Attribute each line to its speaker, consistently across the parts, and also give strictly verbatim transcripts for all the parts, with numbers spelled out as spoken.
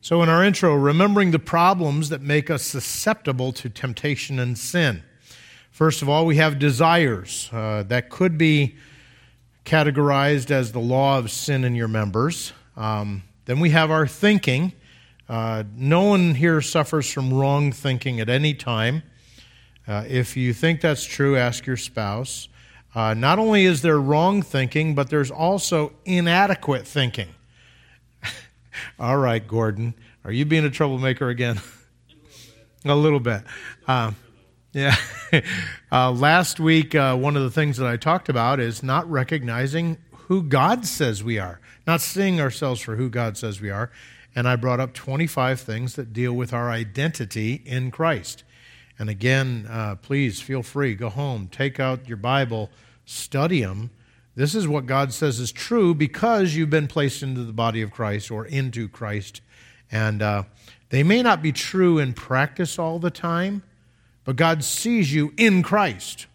Speaker 1: So in our intro, remembering the problems that make us susceptible to temptation and sin. First of all, we have desires. Uh, that could be categorized as the law of sin in your members. Um, then we have our thinking. Uh, no one here suffers from wrong thinking at any time. Uh, if you think that's true, ask your spouse. Uh, not only is there wrong thinking, but there's also inadequate thinking. All right, Gordon, are you being a troublemaker again? A little bit. Uh, yeah. uh, last week, uh, one of the things that I talked about is not recognizing who God says we are, not seeing ourselves for who God says we are. And I brought up twenty-five things that deal with our identity in Christ. And again, uh, please feel free, go home, take out your Bible, study them. This is what God says is true because you've been placed into the body of Christ or into Christ. And uh, they may not be true in practice all the time, but God sees you in Christ.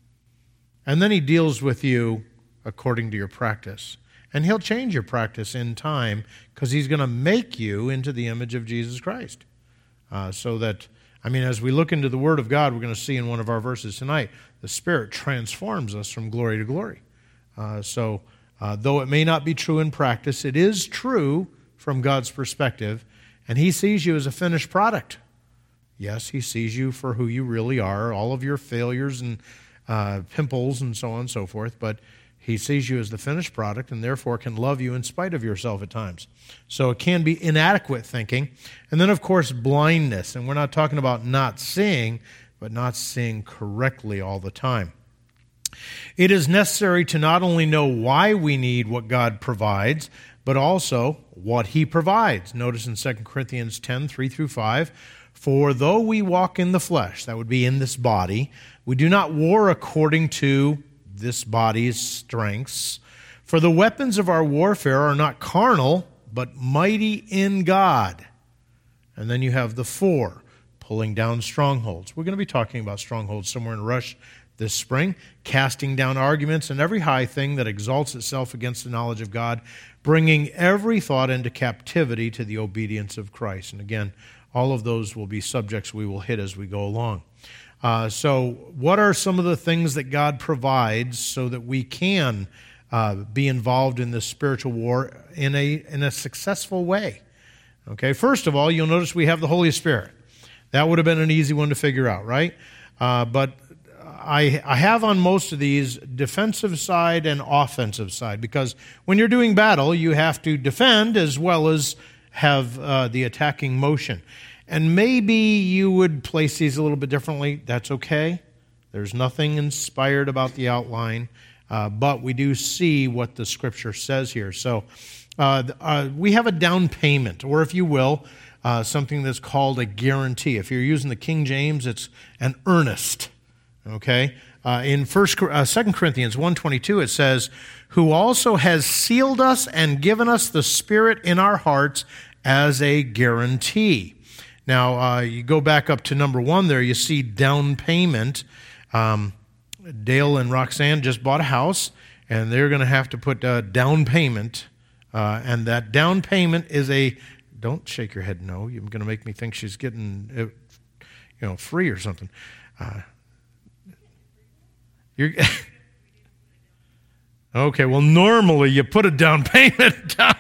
Speaker 1: And then he deals with you according to your practice. And he'll change your practice in time because he's going to make you into the image of Jesus Christ. Uh, so that, I mean, as we look into the Word of God, we're going to see in one of our verses tonight, the Spirit transforms us from glory to glory. Uh, so, uh, though it may not be true in practice, it is true from God's perspective, and he sees you as a finished product. Yes, he sees you for who you really are, all of your failures and uh, pimples and so on and so forth, but he sees you as the finished product and therefore can love you in spite of yourself at times. So it can be inadequate thinking. And then, of course, blindness. And we're not talking about not seeing, but not seeing correctly all the time. It is necessary to not only know why we need what God provides, but also what he provides. Notice in Second Corinthians ten, three through five, for though we walk in the flesh, that would be in this body, we do not war according to this body's strengths. For the weapons of our warfare are not carnal, but mighty in God. And then you have the four, pulling down strongholds. We're going to be talking about strongholds somewhere in Rush this spring, casting down arguments and every high thing that exalts itself against the knowledge of God, bringing every thought into captivity to the obedience of Christ. And again, all of those will be subjects we will hit as we go along. Uh, so what are some of the things that God provides so that we can uh, be involved in this spiritual war in a in a successful way? Okay, first of all, you'll notice we have the Holy Spirit. That would have been an easy one to figure out, right? Uh, but I, I have on most of these defensive side and offensive side, because when you're doing battle, you have to defend as well as have uh, the attacking motion. And maybe you would place these a little bit differently. That's okay. There's nothing inspired about the outline, uh, but we do see what the Scripture says here. So uh, uh, we have a down payment, or if you will, uh, something that's called a guarantee. If you're using the King James, it's an earnest. Okay, uh, in First, uh, Second Corinthians one twenty-two, it says, who also has sealed us and given us the Spirit in our hearts as a guarantee. Now, uh, you go back up to number one there, you see down payment. Um, Dale and Roxanne just bought a house, and they're going to have to put a down payment, uh, and that down payment is a, don't shake your head no, you're going to make me think she's getting, it, you know, free or something. Uh, You're, okay, well, normally you put a down payment down.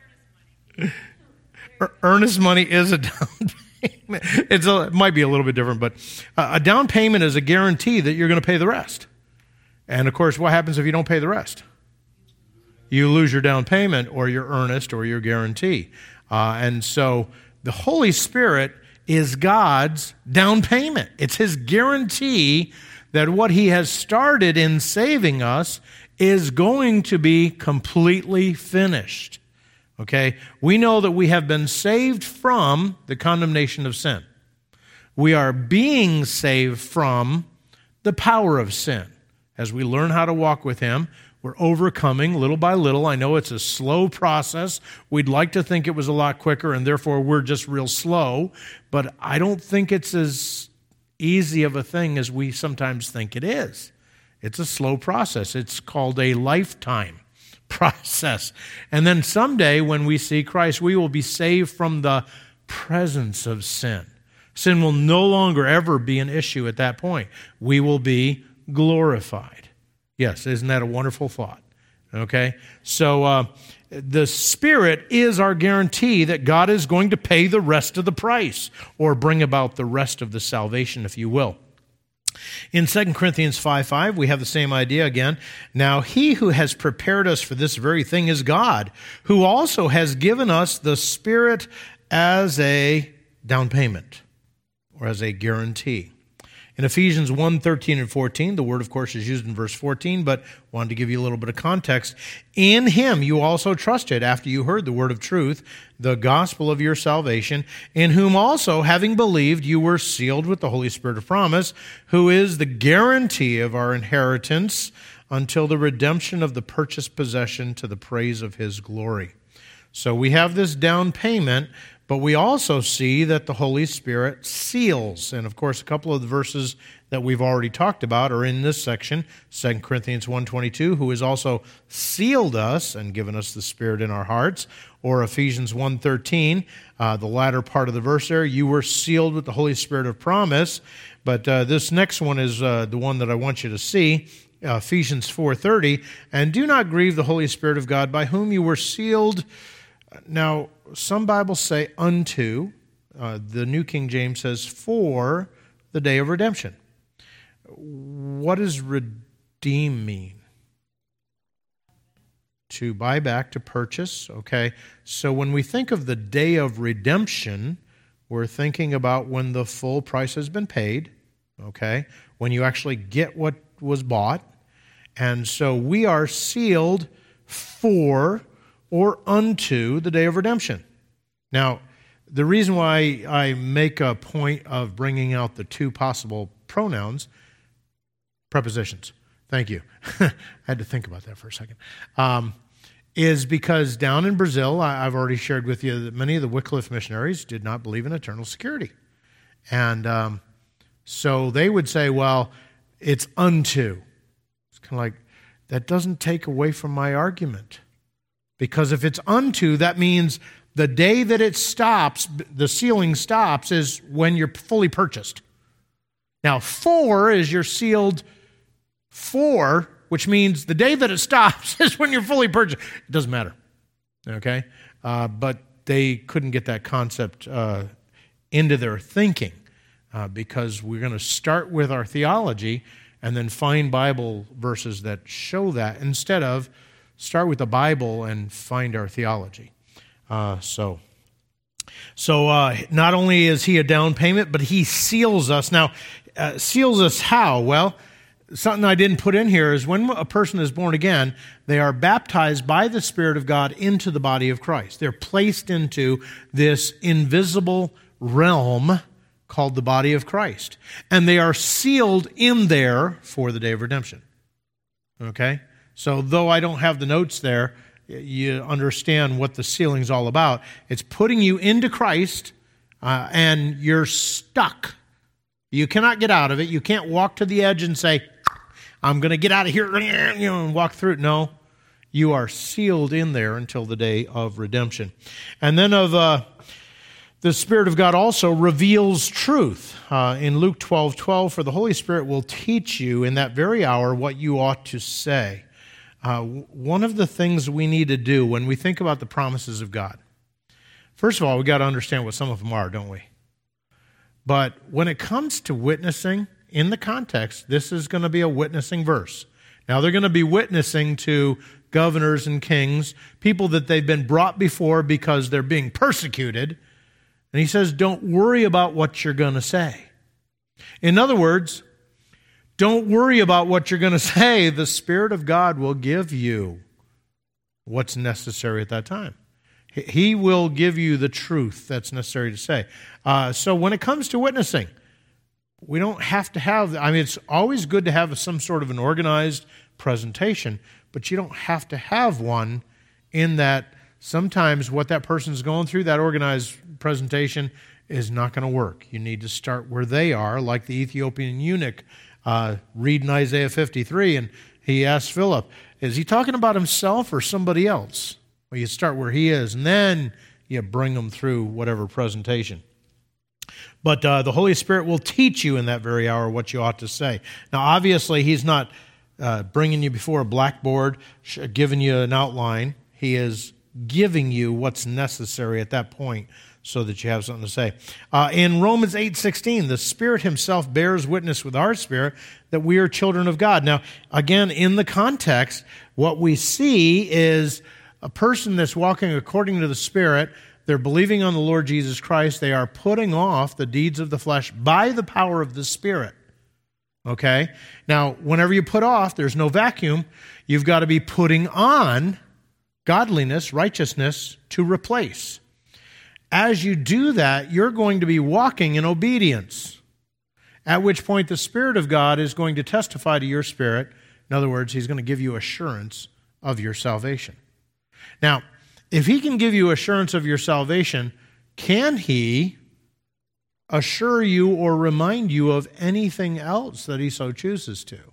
Speaker 1: Earnest money is a down payment. It's a, it might be a little bit different, but a down payment is a guarantee that you're going to pay the rest. And, of course, what happens if you don't pay the rest? You lose your down payment or your earnest or your guarantee. Uh, and so the Holy Spirit is God's down payment. It's his guarantee that what he has started in saving us is going to be completely finished. Okay? We know that we have been saved from the condemnation of sin. We are being saved from the power of sin. As we learn how to walk with him, we're overcoming little by little. I know it's a slow process. We'd like to think it was a lot quicker, and therefore we're just real slow. But I don't think it's as easy of a thing as we sometimes think it is. It's a slow process. It's called a lifetime process. And then someday when we see Christ, we will be saved from the presence of sin. Sin will no longer ever be an issue at that point. We will be glorified. Yes, isn't that a wonderful thought? Okay, so uh, the Spirit is our guarantee that God is going to pay the rest of the price, or bring about the rest of the salvation, if you will. In Second Corinthians five five, we have the same idea again. Now he who has prepared us for this very thing is God, who also has given us the Spirit as a down payment, or as a guarantee. In Ephesians one thirteen and fourteen, the word, of course, is used in verse fourteen, but wanted to give you a little bit of context. In him you also trusted after you heard the word of truth, the gospel of your salvation, in whom also, having believed, you were sealed with the Holy Spirit of promise, who is the guarantee of our inheritance until the redemption of the purchased possession to the praise of his glory. So we have this down payment, but we also see that the Holy Spirit seals. And of course, a couple of the verses that we've already talked about are in this section. Second Corinthians one twenty-two, who has also sealed us and given us the Spirit in our hearts. Or Ephesians one thirteen, uh, the latter part of the verse there, you were sealed with the Holy Spirit of promise. But uh, this next one is uh, the one that I want you to see. Uh, Ephesians four thirty, and do not grieve the Holy Spirit of God, by whom you were sealed. Now, some Bibles say unto. Uh, the New King James says for the day of redemption. What does redeem mean? To buy back, to purchase, okay? So when we think of the day of redemption, we're thinking about when the full price has been paid, okay? When you actually get what was bought. And so we are sealed for or unto the day of redemption. Now, the reason why I make a point of bringing out the two possible pronouns, prepositions, thank you. I had to think about that for a second, um, is because down in Brazil, I've already shared with you that many of the Wycliffe missionaries did not believe in eternal security. And um, so they would say, well, it's unto. It's kind of like, that doesn't take away from my argument. Because if it's unto, that means the day that it stops, the sealing stops, is when you're fully purchased. Now, for is you're sealed for, which means the day that it stops is when you're fully purchased. It doesn't matter, okay? Uh, but they couldn't get that concept uh, into their thinking uh, because we're going to start with our theology and then find Bible verses that show that instead of start with the Bible and find our theology. Uh, so, so uh, not only is he a down payment, but he seals us. Now, uh, seals us how? Well, something I didn't put in here is when a person is born again, they are baptized by the Spirit of God into the body of Christ. They're placed into this invisible realm called the body of Christ. And they are sealed in there for the day of redemption. Okay? So though I don't have the notes there, you understand what the sealing is all about. It's putting you into Christ, uh, and you're stuck. You cannot get out of it. You can't walk to the edge and say, I'm going to get out of here, you know, and walk through it. No, you are sealed in there until the day of redemption. And then of uh, the Spirit of God also reveals truth. Uh, in Luke twelve twelve, for the Holy Spirit will teach you in that very hour what you ought to say. Uh, one of the things we need to do when we think about the promises of God, first of all, we've got to understand what some of them are, don't we? But when it comes to witnessing, in the context, this is going to be a witnessing verse. Now, they're going to be witnessing to governors and kings, people that they've been brought before because they're being persecuted. And he says, don't worry about what you're going to say. In other words, don't worry about what you're going to say. The Spirit of God will give you what's necessary at that time. He will give you the truth that's necessary to say. Uh, so when it comes to witnessing, we don't have to have, I mean, it's always good to have some sort of an organized presentation, but you don't have to have one in that sometimes what that person's going through, that organized presentation, is not going to work. You need to start where they are, like the Ethiopian eunuch. Uh, read in Isaiah fifty-three, and he asked Philip, Is he talking about himself or somebody else? Well, you start where he is, and then you bring them through whatever presentation. But uh, the Holy Spirit will teach you in that very hour what you ought to say. Now, obviously, he's not uh, bringing you before a blackboard, sh- giving you an outline. He is giving you what's necessary at that point so that you have something to say. Uh, in Romans eight sixteen, the Spirit himself bears witness with our spirit that we are children of God. Now, again, in the context, what we see is a person that's walking according to the Spirit. They're believing on the Lord Jesus Christ. They are putting off the deeds of the flesh by the power of the Spirit. Okay? Now, whenever you put off, there's no vacuum. You've got to be putting on godliness, righteousness to replace. As you do that, you're going to be walking in obedience, at which point the Spirit of God is going to testify to your spirit. In other words, he's going to give you assurance of your salvation. Now, if he can give you assurance of your salvation, can he assure you or remind you of anything else that he so chooses to?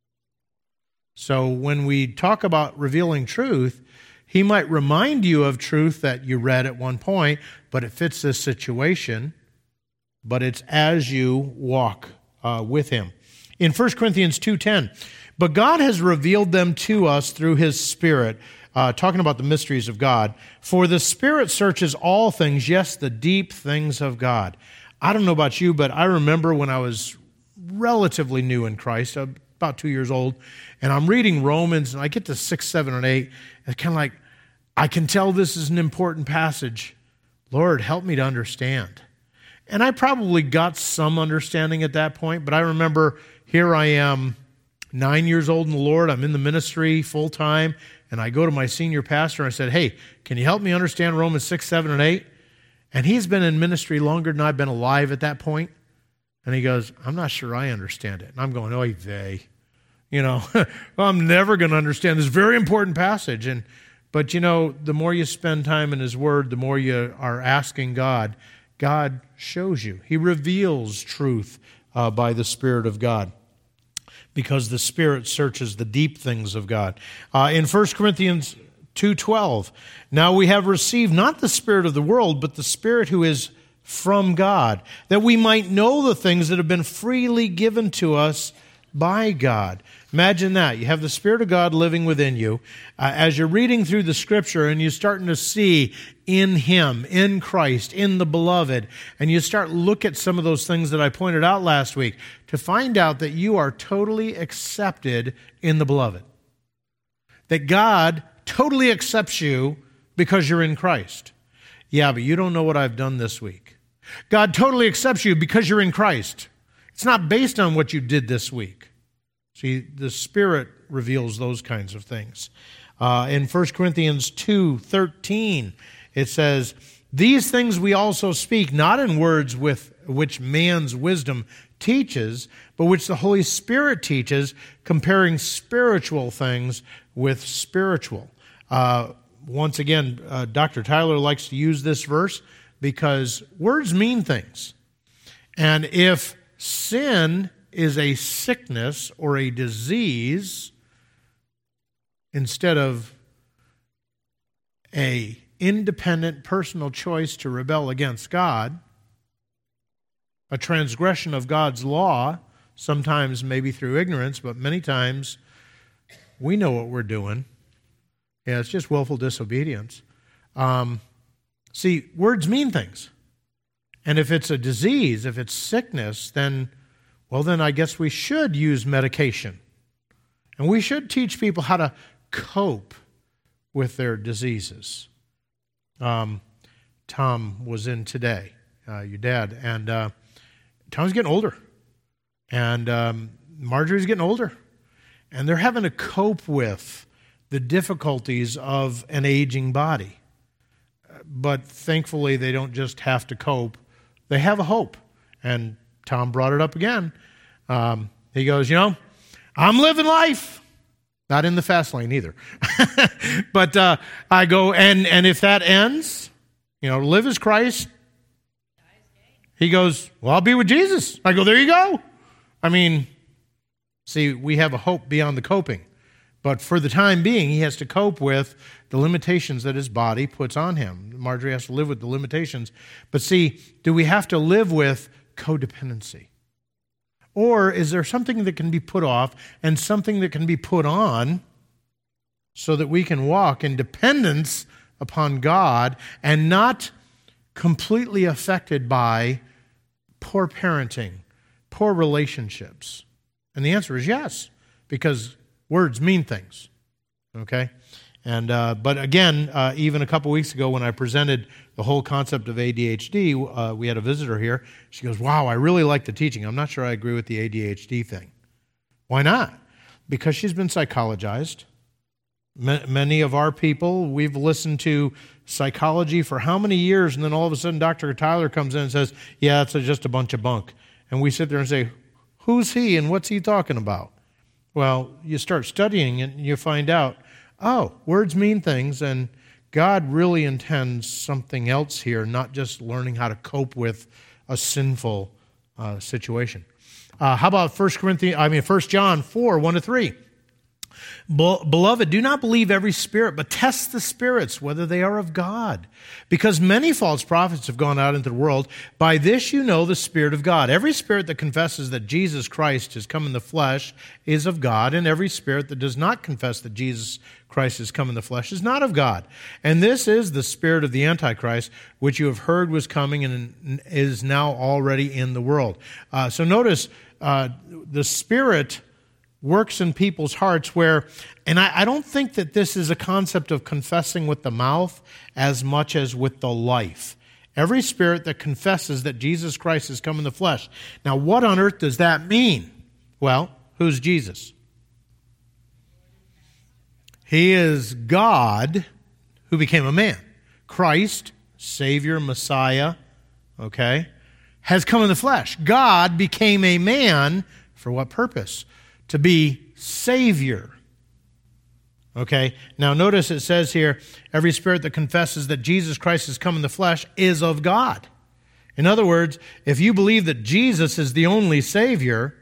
Speaker 1: So when we talk about revealing truth, he might remind you of truth that you read at one point, but it fits this situation, but it's as you walk uh, with him. In First Corinthians two ten, but God has revealed them to us through his Spirit, uh, talking about the mysteries of God. For the Spirit searches all things, yes, the deep things of God. I don't know about you, but I remember when I was relatively new in Christ, about two years old, and I'm reading Romans, and I get to six, seven, and eight, and it's kind of like, I can tell this is an important passage. Lord, help me to understand. And I probably got some understanding at that point, but I remember here I am, nine years old in the Lord. I'm in the ministry full-time, and I go to my senior pastor, and I said, hey, can you help me understand Romans six, seven, and eight? And he's been in ministry longer than I've been alive at that point. And he goes, I'm not sure I understand it. And I'm going, oy vey. You know, I'm never going to understand this very important passage. And But, you know, the more you spend time in his word, the more you are asking God, God shows you. He reveals truth uh, by the Spirit of God, because the Spirit searches the deep things of God. Uh, in First Corinthians two twelve, now we have received not the spirit of the world, but the Spirit who is from God, that we might know the things that have been freely given to us by God. Imagine that. You have the Spirit of God living within you. Uh, as you're reading through the Scripture and you're starting to see in Him, in Christ, in the Beloved, and you start look at some of those things that I pointed out last week, to find out that you are totally accepted in the Beloved. That God totally accepts you because you're in Christ. Yeah, but you don't know what I've done this week. God totally accepts you because you're in Christ. It's not based on what you did this week. See, the Spirit reveals those kinds of things. Uh, in First Corinthians two thirteen, it says, these things we also speak, not in words with which man's wisdom teaches, but which the Holy Spirit teaches, comparing spiritual things with spiritual. Uh, once again, uh, Doctor Tyler likes to use this verse because words mean things. And if sin is a sickness or a disease instead of a independent personal choice to rebel against God, a transgression of God's law, sometimes maybe through ignorance, but many times we know what we're doing. Yeah, it's just willful disobedience. Um, see, words mean things. And if it's a disease, if it's sickness, then, well, then I guess we should use medication. And we should teach people how to cope with their diseases. Um, Tom was in today, uh, your dad, and uh, Tom's getting older. And um, Marjorie's getting older. And they're having to cope with the difficulties of an aging body. But thankfully, they don't just have to cope. They have a hope. And Tom brought it up again. Um, he goes, you know, I'm living life. Not in the fast lane either. But uh, I go, and, and if that ends, you know, live as Christ. He goes, well, I'll be with Jesus. I go, there you go. I mean, see, we have a hope beyond the coping. But for the time being, he has to cope with the limitations that his body puts on him. Marjorie has to live with the limitations. But see, do we have to live with codependency? Or is there something that can be put off and something that can be put on so that we can walk in dependence upon God and not completely affected by poor parenting, poor relationships? And the answer is yes, because words mean things, okay? And uh, but again, uh, even a couple weeks ago when I presented the whole concept of A D H D, uh, we had a visitor here. She goes, wow, I really like the teaching. I'm not sure I agree with the A D H D thing. Why not? Because she's been psychologized. M- many of our people, we've listened to psychology for how many years, and then all of a sudden Doctor Tyler comes in and says, yeah, it's just a bunch of bunk. And we sit there and say, who's he and what's he talking about? Well, you start studying it and you find out, oh, words mean things, and God really intends something else here, not just learning how to cope with a sinful uh, situation. Uh, how about First Corinthians? I mean, First John four, one to three. Beloved, do not believe every spirit, but test the spirits, whether they are of God. Because many false prophets have gone out into the world. By this you know the Spirit of God. Every spirit that confesses that Jesus Christ has come in the flesh is of God, and every spirit that does not confess that Jesus Christ has come in the flesh is not of God. And this is the spirit of the Antichrist, which you have heard was coming and is now already in the world. Uh, so notice, uh, the Spirit works in people's hearts where, and I, I don't think that this is a concept of confessing with the mouth as much as with the life. Every spirit that confesses that Jesus Christ has come in the flesh. Now, what on earth does that mean? Well, who's Jesus? He is God who became a man. Christ, Savior, Messiah, okay, has come in the flesh. God became a man for what purpose? To be Savior. Okay, now notice it says here, every spirit that confesses that Jesus Christ has come in the flesh is of God. In other words, if you believe that Jesus is the only Savior,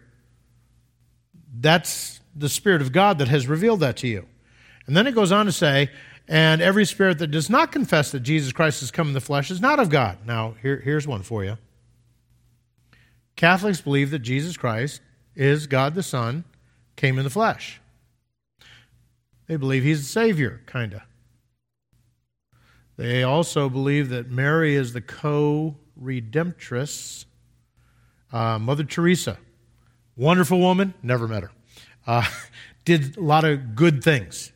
Speaker 1: that's the Spirit of God that has revealed that to you. And then it goes on to say, and every spirit that does not confess that Jesus Christ has come in the flesh is not of God. Now, here, here's one for you. Catholics believe that Jesus Christ is God the Son, came in the flesh. They believe he's the Savior, kind of. They also believe that Mary is the co-redemptress. Uh, Mother Teresa, wonderful woman, never met her. Uh, did a lot of good things.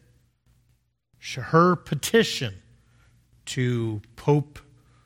Speaker 1: Her petition to Pope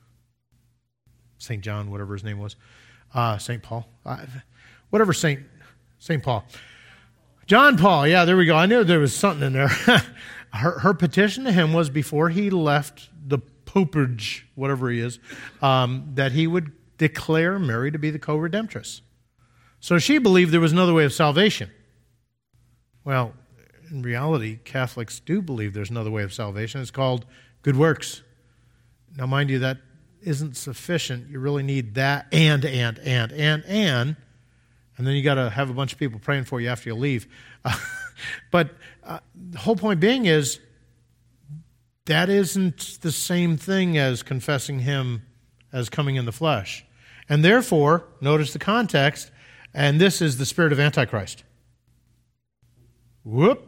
Speaker 1: Saint John, whatever his name was, uh, Saint Paul, uh, whatever Saint Saint Paul. John Paul, yeah, there we go. I knew there was something in there. her, her petition to him was before he left the popage, whatever he is, um, that he would declare Mary to be the co-redemptress. So she believed there was another way of salvation. Well, in reality, Catholics do believe there's another way of salvation. It's called good works. Now, mind you, that isn't sufficient. You really need that and, and, and, and, and, and then you got to have a bunch of people praying for you after you leave. Uh, but uh, the whole point being is that isn't the same thing as confessing him as coming in the flesh. And therefore, notice the context, and this is the spirit of Antichrist. Whoop.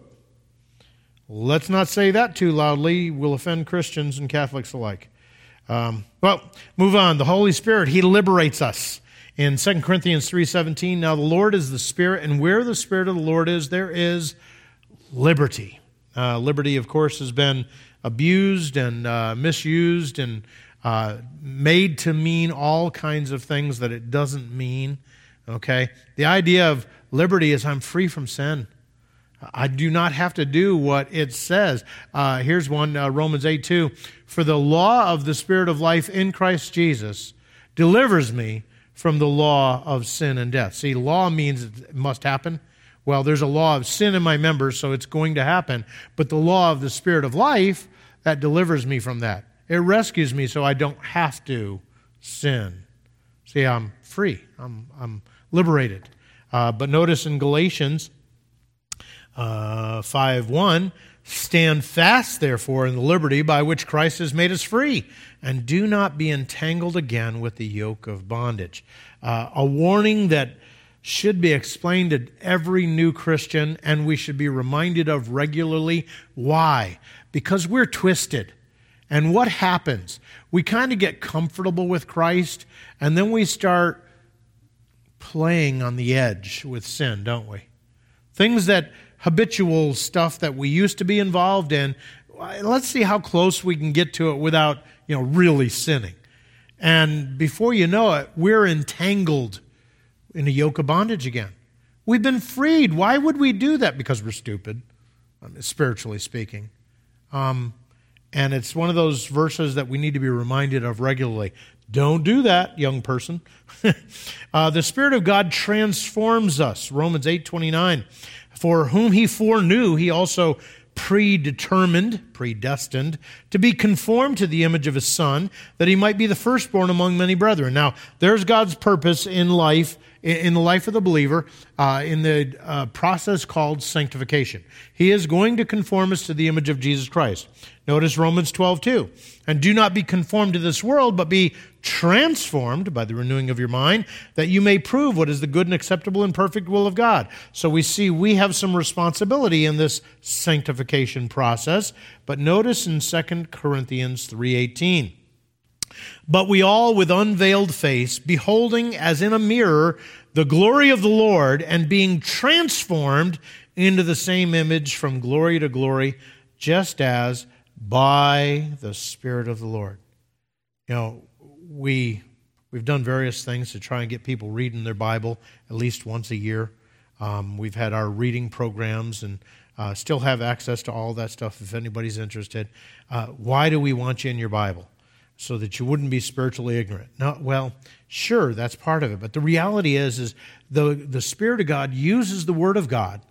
Speaker 1: Let's not say that too loudly. We'll offend Christians and Catholics alike. Um, well, move on. The Holy Spirit, he liberates us. In Second Corinthians three seventeen, now the Lord is the Spirit, and where the Spirit of the Lord is, there is liberty. Uh, liberty, of course, has been abused and uh, misused and uh, made to mean all kinds of things that it doesn't mean. Okay? The idea of liberty is I'm free from sin. I do not have to do what it says. Uh, here's one, uh, Romans eight two. For the law of the Spirit of life in Christ Jesus delivers me from the law of sin and death. See, law means it must happen. Well, there's a law of sin in my members, so it's going to happen. But the law of the Spirit of life, that delivers me from that. It rescues me so I don't have to sin. See, I'm free. I'm, I'm liberated. Uh, but notice in Galatians, Uh, five one, stand fast, therefore, in the liberty by which Christ has made us free, and do not be entangled again with the yoke of bondage. Uh, a warning that should be explained to every new Christian, and we should be reminded of regularly. Why? Because we're twisted. And what happens? We kind of get comfortable with Christ, and then we start playing on the edge with sin, don't we? Things that, habitual stuff that we used to be involved in, let's see how close we can get to it without, you know, really sinning. And before you know it, we're entangled in a yoke of bondage again. We've been freed. Why would we do that? Because we're stupid, spiritually speaking. Um, and it's one of those verses that we need to be reminded of regularly. Don't do that, young person. uh, the Spirit of God transforms us. Romans eight twenty-nine. For whom he foreknew, he also predetermined, predestined, to be conformed to the image of his Son, that he might be the firstborn among many brethren. Now, there's God's purpose in life, in the life of the believer, uh, in the uh, process called sanctification. He is going to conform us to the image of Jesus Christ. Notice Romans twelve two. And do not be conformed to this world, but be transformed by the renewing of your mind, that you may prove what is the good and acceptable and perfect will of God. So we see we have some responsibility in this sanctification process. But notice in Second Corinthians three eighteen. But we all with unveiled face, beholding as in a mirror the glory of the Lord, and being transformed into the same image from glory to glory, just as by the Spirit of the Lord. You know, we, we've done various things to try and get people reading their Bible at least once a year. Um, we've had our reading programs and uh, still have access to all that stuff if anybody's interested. Uh, why do we want you in your Bible? So that you wouldn't be spiritually ignorant. No, well, sure, that's part of it. But the reality is, is the, the Spirit of God uses the Word of God,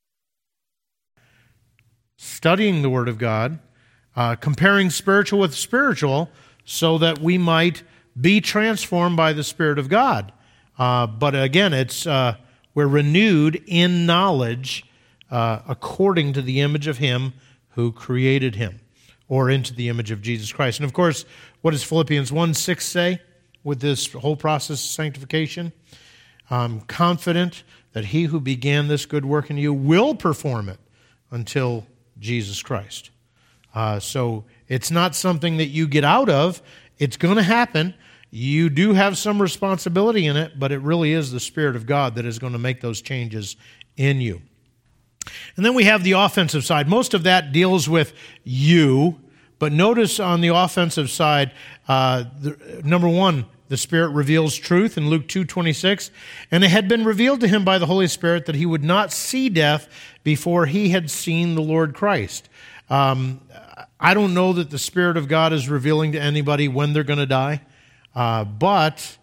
Speaker 1: studying the Word of God, uh, comparing spiritual with spiritual, so that we might be transformed by the Spirit of God. Uh, but again, it's uh, we're renewed in knowledge uh, according to the image of Him who created Him, or into the image of Jesus Christ. And of course, what does Philippians one six say with this whole process of sanctification? I'm confident that he who began this good work in you will perform it until Jesus Christ. Uh, so it's not something that you get out of. It's going to happen. You do have some responsibility in it, but it really is the Spirit of God that is going to make those changes in you. And then we have the offensive side. Most of that deals with you, but notice on the offensive side, uh, the, number one, the Spirit reveals truth in Luke two twenty-six, and it had been revealed to him by the Holy Spirit that he would not see death before he had seen the Lord Christ. Um, I don't know that the Spirit of God is revealing to anybody when they're going to die, uh, but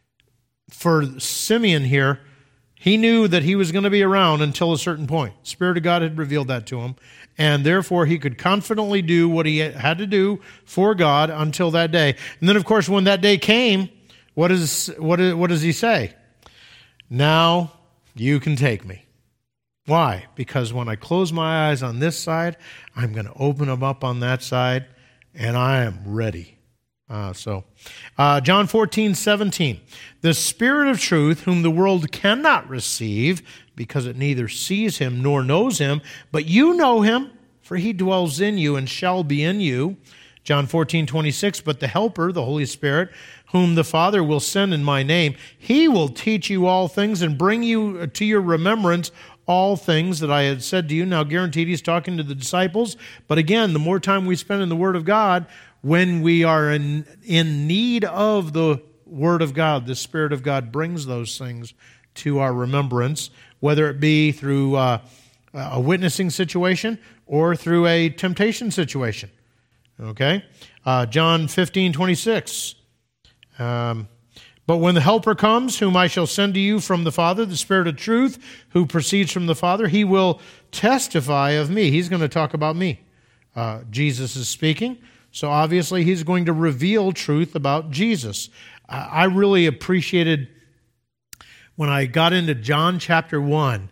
Speaker 1: for Simeon here, he knew that he was going to be around until a certain point. The Spirit of God had revealed that to him, and therefore he could confidently do what he had to do for God until that day. And then, of course, when that day came, what is what is, what does he say? Now you can take me. Why? Because when I close my eyes on this side, I'm going to open them up on that side, and I am ready. Uh, so, uh, John fourteen seventeen. The Spirit of truth, whom the world cannot receive, because it neither sees him nor knows him, but you know him, for he dwells in you and shall be in you. John fourteen twenty-six. But the Helper, the Holy Spirit, whom the Father will send in my name, he will teach you all things and bring you to your remembrance all things that I had said to you. Now, guaranteed he's talking to the disciples. But again, the more time we spend in the Word of God, when we are in, in need of the Word of God, the Spirit of God brings those things to our remembrance, whether it be through uh, a witnessing situation or through a temptation situation. Okay? Uh, John fifteen twenty-six. Um, But when the Helper comes, whom I shall send to you from the Father, the Spirit of truth, who proceeds from the Father, he will testify of me. He's going to talk about me. Uh, Jesus is speaking, so obviously he's going to reveal truth about Jesus. Uh, I really appreciated when I got into John chapter one,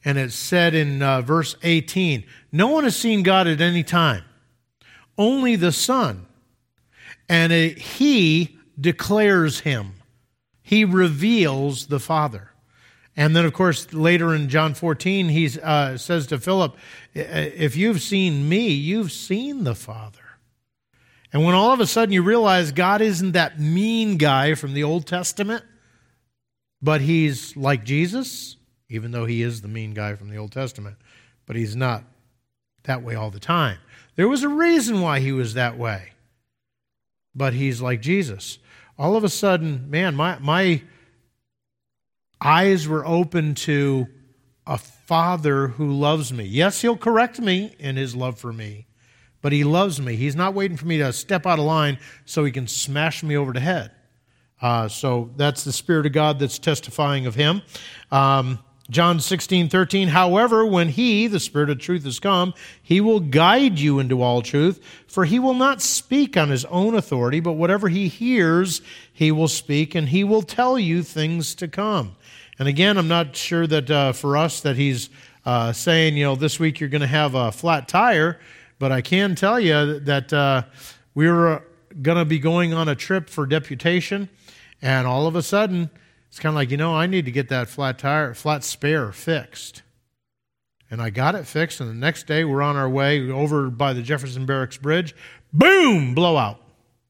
Speaker 1: and it said in uh, verse eighteen, no one has seen God at any time, only the Son, and it, He declares Him. He reveals the Father. And then, of course, later in John fourteen, he uh, says to Philip, if you've seen me, you've seen the Father. And when all of a sudden you realize God isn't that mean guy from the Old Testament, but He's like Jesus, even though He is the mean guy from the Old Testament, but He's not that way all the time. There was a reason why He was that way, but He's like Jesus. All of a sudden, man, my my eyes were open to a Father who loves me. Yes, He'll correct me in His love for me, but He loves me. He's not waiting for me to step out of line so He can smash me over the head. Uh, so that's the Spirit of God that's testifying of Him. Um, John sixteen thirteen, however, when He, the Spirit of truth, has come, He will guide you into all truth, for He will not speak on His own authority, but whatever He hears, He will speak, and He will tell you things to come. And again, I'm not sure that uh, for us that He's uh, saying, you know, this week you're going to have a flat tire, but I can tell you that uh, we were going to be going on a trip for deputation, and all of a sudden, it's kind of like, you know, I need to get that flat tire, flat spare fixed. And I got it fixed, and the next day we're on our way over by the Jefferson Barracks Bridge. Boom! Blowout.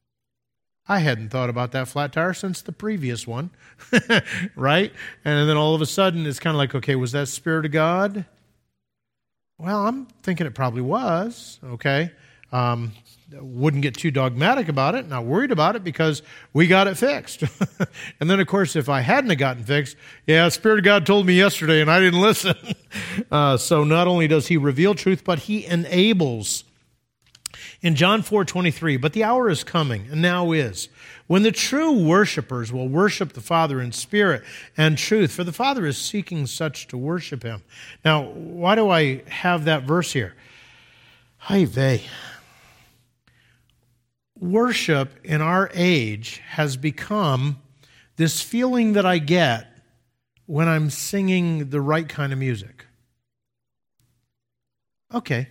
Speaker 1: I hadn't thought about that flat tire since the previous one, right? And then all of a sudden, it's kind of like, okay, was that Spirit of God? Well, I'm thinking it probably was, okay? Um, wouldn't get too dogmatic about it, not worried about it, because we got it fixed. And then, of course, if I hadn't have gotten fixed, yeah, Spirit of God told me yesterday, and I didn't listen. uh, so not only does He reveal truth, but He enables. In John four twenty-three, but the hour is coming, and now is, when the true worshipers will worship the Father in spirit and truth, for the Father is seeking such to worship Him. Now, why do I have that verse here? Hi vey. Worship in our age has become this feeling that I get when I'm singing the right kind of music. Okay.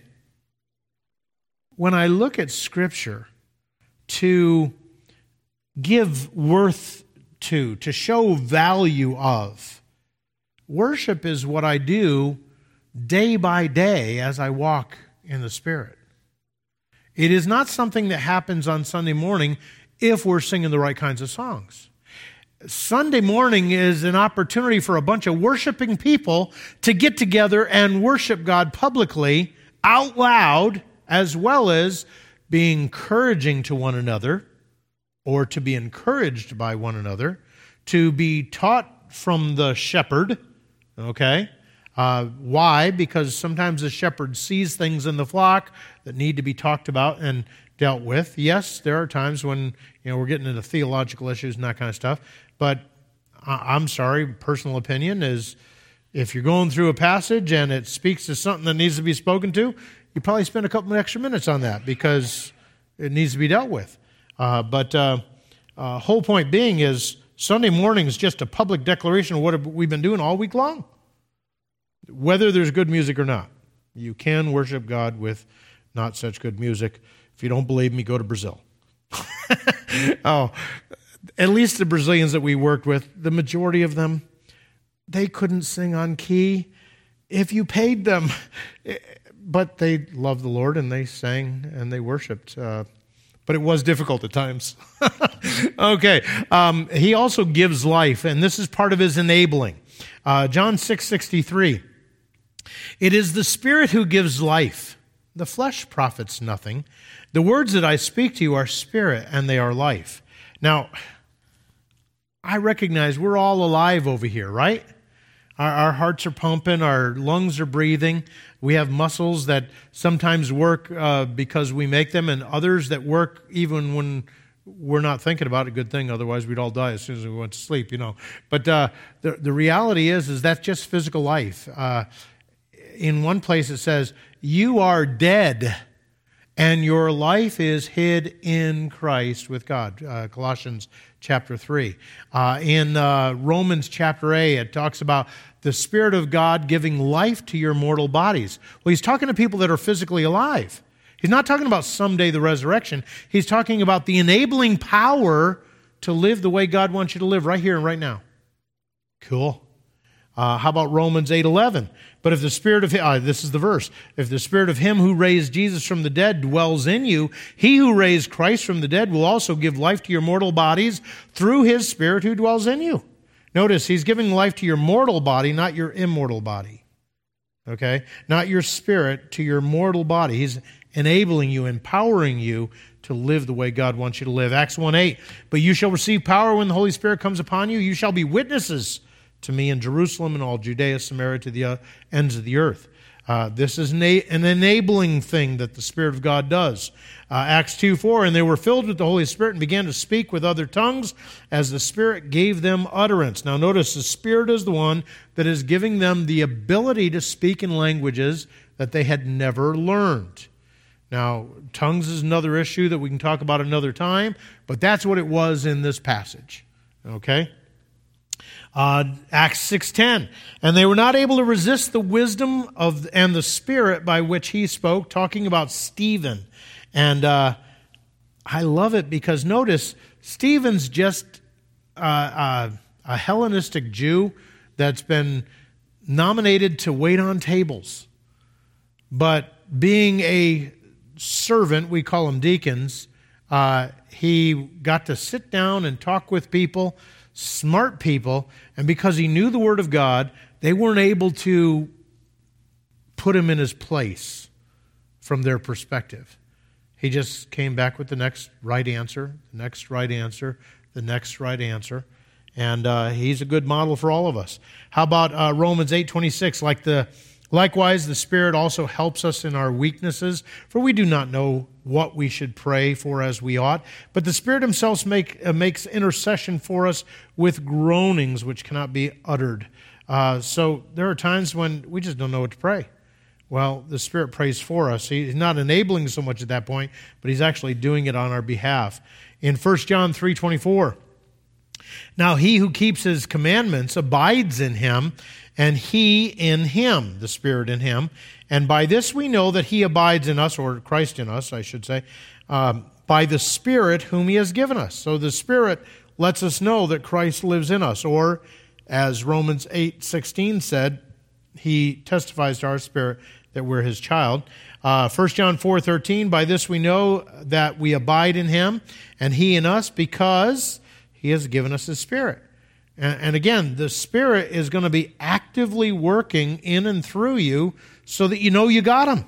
Speaker 1: When I look at Scripture to give worth to, to show value of, worship is what I do day by day as I walk in the Spirit. It is not something that happens on Sunday morning if we're singing the right kinds of songs. Sunday morning is an opportunity for a bunch of worshiping people to get together and worship God publicly, out loud, as well as being encouraging to one another, or to be encouraged by one another, to be taught from the shepherd, okay? Uh, why? Because sometimes the shepherd sees things in the flock that need to be talked about and dealt with. Yes, there are times when, you know, we're getting into theological issues and that kind of stuff, but I'm sorry, personal opinion is if you're going through a passage and it speaks to something that needs to be spoken to, you probably spend a couple of extra minutes on that because it needs to be dealt with. Uh, but uh, uh, whole point being is Sunday morning is just a public declaration of what we've been doing all week long. Whether there's good music or not. You can worship God with not such good music. If you don't believe me, go to Brazil. Oh, at least the Brazilians that we worked with, the majority of them, they couldn't sing on key if you paid them. But they loved the Lord, and they sang, and they worshiped. Uh, but it was difficult at times. Okay. Um, he also gives life, and this is part of His enabling. Uh, John six sixty-three. It is the Spirit who gives life. The flesh profits nothing. The words that I speak to you are spirit, and they are life. Now, I recognize we're all alive over here, right? Our, our hearts are pumping, our lungs are breathing. We have muscles that sometimes work uh, because we make them, and others that work even when we're not thinking about it. Good thing, otherwise we'd all die as soon as we went to sleep, you know. But uh, the the reality is, is that's just physical life. Uh, in one place it says, "You are dead, and your life is hid in Christ with God. Uh, Colossians chapter three. Uh, in uh, Romans chapter eight, it talks about the Spirit of God giving life to your mortal bodies. Well, he's talking to people that are physically alive. He's not talking about someday the resurrection. He's talking about the enabling power to live the way God wants you to live right here and right now. Cool. Uh, how about Romans eight eleven? But if the Spirit of, uh, this is the verse, if the Spirit of him who raised Jesus from the dead dwells in you, he who raised Christ from the dead will also give life to your mortal bodies through his Spirit who dwells in you. Notice, he's giving life to your mortal body, not your immortal body. Okay? Not your spirit, to your mortal body. He's enabling you, empowering you to live the way God wants you to live. Acts one eight, but you shall receive power when the Holy Spirit comes upon you. You shall be witnesses to me in Jerusalem and all Judea, Samaria, to the uh, ends of the earth. Uh, this is an, an enabling thing that the Spirit of God does. Uh, Acts two four, and they were filled with the Holy Spirit and began to speak with other tongues as the Spirit gave them utterance. Now notice, the Spirit is the one that is giving them the ability to speak in languages that they had never learned. Now, tongues is another issue that we can talk about another time, but that's what it was in this passage. Okay? Uh, Acts six ten, and they were not able to resist the wisdom of and the Spirit by which he spoke, talking about Stephen. And uh, I love it because notice, Stephen's just uh, uh, a Hellenistic Jew that's been nominated to wait on tables. But being a servant, we call them deacons, uh, he got to sit down and talk with people, smart people, and because he knew the Word of God, they weren't able to put him in his place from their perspective. He just came back with the next right answer, the next right answer, the next right answer, and uh, he's a good model for all of us. How about uh, Romans eight twenty-six? Like the Likewise, the Spirit also helps us in our weaknesses, for we do not know what we should pray for as we ought. But the Spirit himself make, uh, makes intercession for us with groanings which cannot be uttered. Uh, so there are times when we just don't know what to pray. Well, the Spirit prays for us. He's not enabling so much at that point, but he's actually doing it on our behalf. In First John three twenty-four, now he who keeps his commandments abides in him, and he in him, the Spirit in him. And by this we know that he abides in us, or Christ in us, I should say, um, by the Spirit whom he has given us. So the Spirit lets us know that Christ lives in us. Or, as Romans eight sixteen said, he testifies to our spirit that we're his child. Uh, First John four thirteen, by this we know that we abide in him, and he in us, because he has given us his Spirit. And again, the Spirit is going to be actively working in and through you so that you know you got him.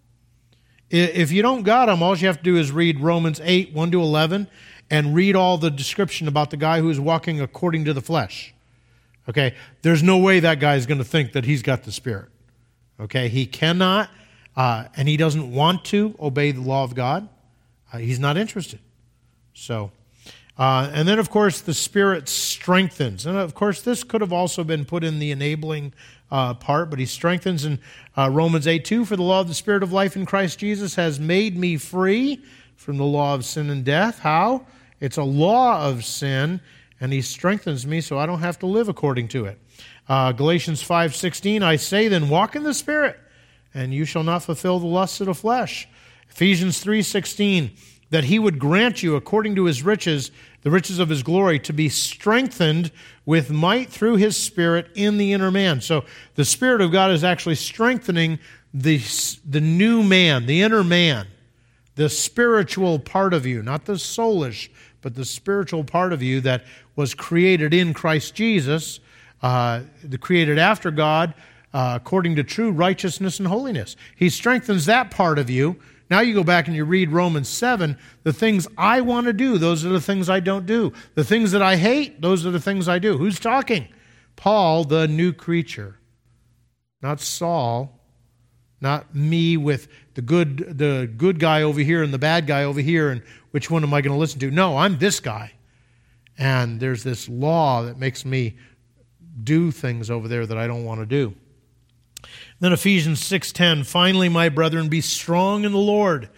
Speaker 1: If you don't got him, all you have to do is read Romans eight, one to eleven, and read all the description about the guy who is walking according to the flesh. Okay? There's no way that guy is going to think that he's got the Spirit. Okay? He cannot, uh, and he doesn't want to obey the law of God. Uh, he's not interested. So... Uh, and then, of course, the Spirit strengthens. And, of course, this could have also been put in the enabling uh, part, but he strengthens in uh, Romans eight two, for the law of the Spirit of life in Christ Jesus has made me free from the law of sin and death. How? It's a law of sin, and he strengthens me so I don't have to live according to it. Uh, Galatians five sixteen, I say then, walk in the Spirit, and you shall not fulfill the lusts of the flesh. Ephesians three sixteen, that he would grant you, according to his riches, the riches of his glory, to be strengthened with might through his Spirit in the inner man. So the Spirit of God is actually strengthening the, the new man, the inner man, the spiritual part of you, not the soulish, but the spiritual part of you that was created in Christ Jesus, uh, created after God, uh, according to true righteousness and holiness. He strengthens that part of you. Now you go back and you read Romans seven, the things I want to do, those are the things I don't do. The things that I hate, those are the things I do. Who's talking? Paul, the new creature. Not Saul, not me with the good, the good guy over here and the bad guy over here, and which one am I going to listen to? No, I'm this guy. And there's this law that makes me do things over there that I don't want to do. Then Ephesians six ten, finally, my brethren, be strong in the Lord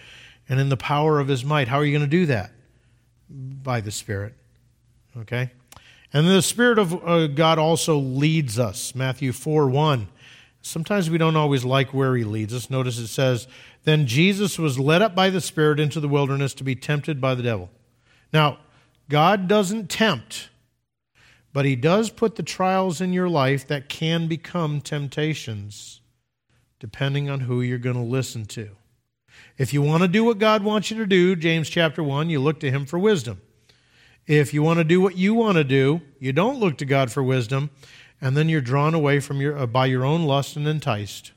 Speaker 1: and in the power of his might. How are you going to do that? By the Spirit. Okay? And the Spirit of uh, God also leads us. Matthew four one. Sometimes we don't always like where he leads us. Notice it says, then Jesus was led up by the Spirit into the wilderness to be tempted by the devil. Now, God doesn't tempt, but he does put the trials in your life that can become temptations, depending on who you're going to listen to. If you want to do what God wants you to do, James chapter one, you look to him for wisdom. If you want to do what you want to do, you don't look to God for wisdom, and then you're drawn away from your uh, by your own lust and enticed.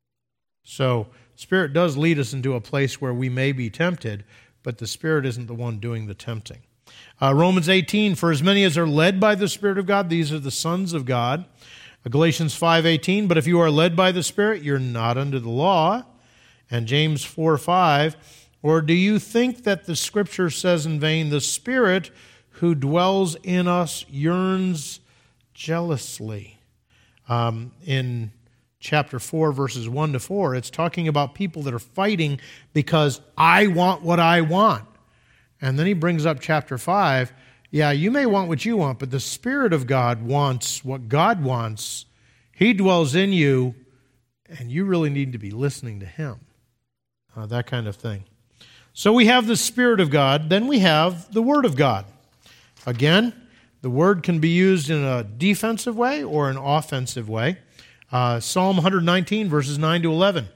Speaker 1: So, Spirit does lead us into a place where we may be tempted, but the Spirit isn't the one doing the tempting. Uh, Romans eighteen, for as many as are led by the Spirit of God, these are the sons of God. Uh, Galatians five eighteen, but if you are led by the Spirit, you're not under the law. And James four five, or do you think that the Scripture says in vain, the Spirit who dwells in us yearns jealously? Um, in chapter four, verses one to four, it's talking about people that are fighting because I want what I want. And then he brings up chapter five. Yeah, you may want what you want, but the Spirit of God wants what God wants. He dwells in you, and you really need to be listening to him. Uh, that kind of thing. So we have the Spirit of God. Then we have the Word of God. Again, the Word can be used in a defensive way or an offensive way. Uh, Psalm one nineteen, verses nine to eleven.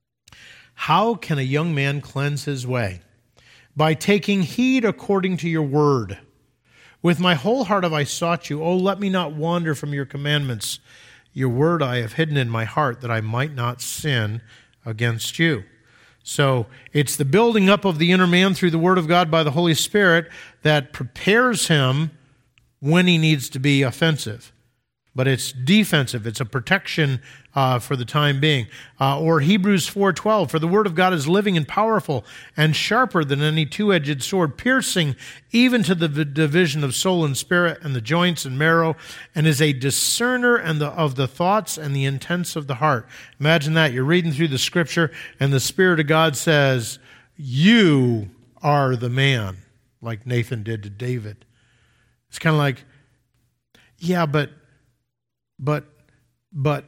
Speaker 1: How can a young man cleanse his way? By taking heed according to your word. With my whole heart have I sought you. Oh, let me not wander from your commandments. Your word I have hidden in my heart that I might not sin against you. So it's the building up of the inner man through the Word of God by the Holy Spirit that prepares him when he needs to be offensive. But it's defensive. It's a protection uh, for the time being. Uh, or Hebrews four twelve, for the Word of God is living and powerful and sharper than any two-edged sword, piercing even to the division of soul and spirit and the joints and marrow, and is a discerner and the, of the thoughts and the intents of the heart. Imagine that. You're reading through the Scripture and the Spirit of God says, you are the man, like Nathan did to David. It's kind of like, yeah, but But, but,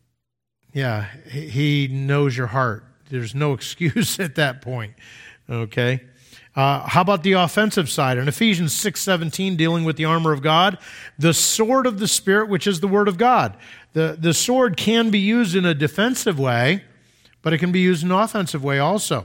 Speaker 1: yeah, he knows your heart. There's no excuse at that point, okay? Uh, how about the offensive side? In Ephesians six seventeen, dealing with the armor of God, the sword of the Spirit, which is the Word of God. The, the sword can be used in a defensive way, but it can be used in an offensive way also.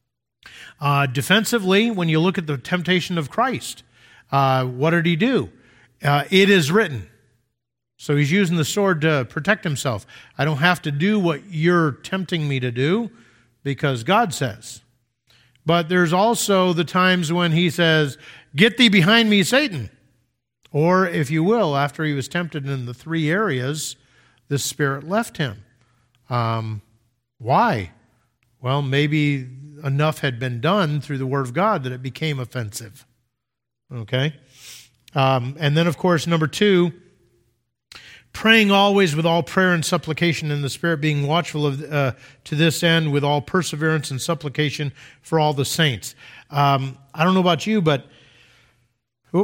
Speaker 1: Uh, defensively, when you look at the temptation of Christ, uh, what did he do? Uh, it is written. So he's using the sword to protect himself. I don't have to do what you're tempting me to do because God says. But there's also the times when he says, get thee behind me, Satan. Or, if you will, after he was tempted in the three areas, the Spirit left him. Um, why? Well, maybe enough had been done through the Word of God that it became offensive. Okay? Um, and then, of course, number two, praying always with all prayer and supplication in the Spirit, being watchful of, uh, to this end with all perseverance and supplication for all the saints. Um, I don't know about you, but whoop.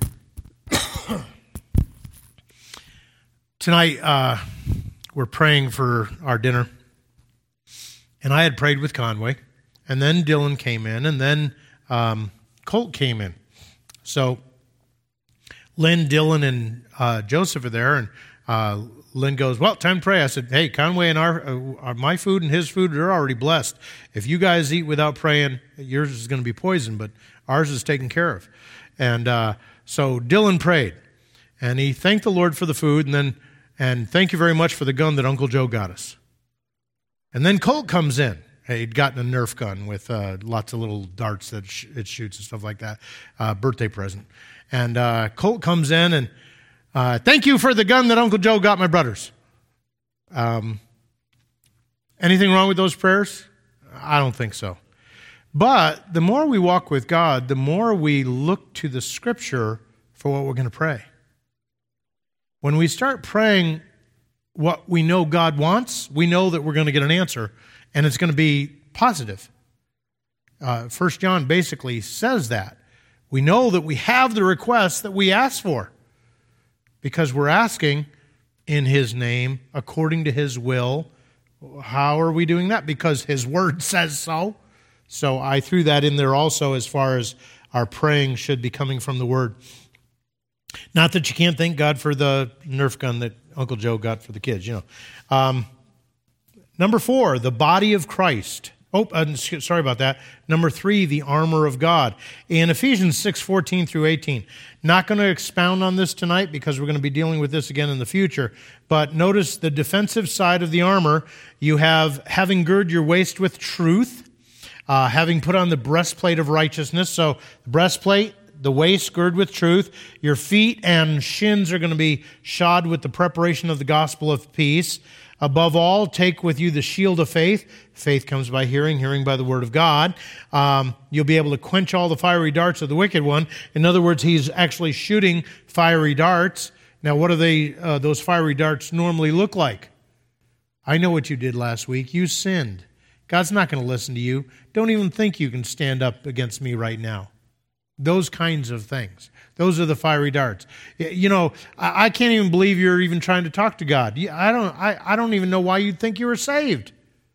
Speaker 1: tonight uh, we're praying for our dinner, and I had prayed with Conway, and then Dylan came in, and then um, Colt came in. So Lynn, Dylan, and uh, Joseph are there, and Uh, Lynn goes, well, time to pray. I said, hey, Conway and our, uh, our my food and his food are already blessed. If you guys eat without praying, yours is going to be poison, but ours is taken care of. And uh, so Dylan prayed, and he thanked the Lord for the food, and then, and thank you very much for the gun that Uncle Joe got us. And then Colt comes in. He'd gotten a Nerf gun with uh, lots of little darts that sh- it shoots and stuff like that, uh, birthday present. And uh, Colt comes in and, Uh, thank you for the gun that Uncle Joe got my brothers. Um, anything wrong with those prayers? I don't think so. But the more we walk with God, the more we look to the Scripture for what we're going to pray. When we start praying what we know God wants, we know that we're going to get an answer, and it's going to be positive. Uh, First John basically says that. We know that we have the requests that we ask for because we're asking in His name, according to His will. How are we doing that? Because His Word says so. So I threw that in there also as far as our praying should be coming from the Word. Not that you can't thank God for the Nerf gun that Uncle Joe got for the kids, you know. Um, number four, the body of Christ. Oh, uh, sorry about that. Number three, the armor of God. In Ephesians six, fourteen through eighteen. Not going to expound on this tonight because we're going to be dealing with this again in the future. But notice the defensive side of the armor. You have having girded your waist with truth, uh, having put on the breastplate of righteousness. So the breastplate, the waist girded with truth. Your feet and shins are going to be shod with the preparation of the gospel of peace. Above all, take with you the shield of faith. Faith comes by hearing, hearing by the word of God. Um, you'll be able to quench all the fiery darts of the wicked one. In other words, he's actually shooting fiery darts. Now, what do they uh, those fiery darts normally look like? I know what you did last week. You sinned. God's not going to listen to you. Don't even think you can stand up against me right now. Those kinds of things. Those are the fiery darts. You know, I can't even believe you're even trying to talk to God. I don't, I, I don't even know why you'd think you were saved.